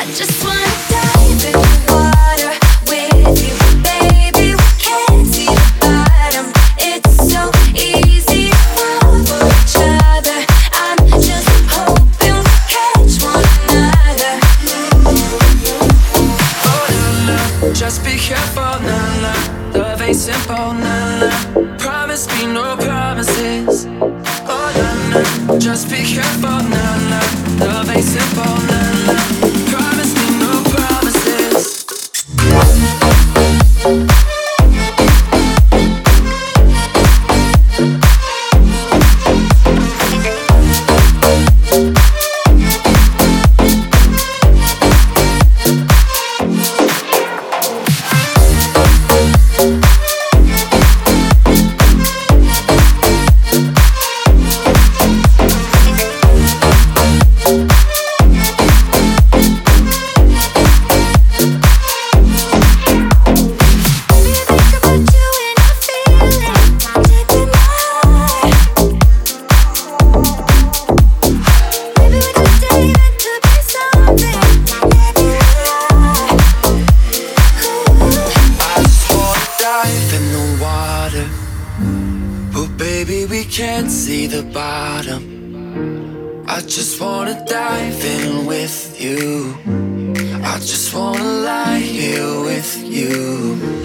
just wanna dive in the water with you, baby. We can't see the bottom. It's so easy to fall for each other. I'm just hoping we catch one another. Oh na na, just be careful, na na. Love ain't simple, na na. Promise me no promises. Oh na na, just be careful, na na. Love ain't simple, na na. Promise me no promises. Can't see the bottom. I just wanna dive in with you. I just wanna lie here with you.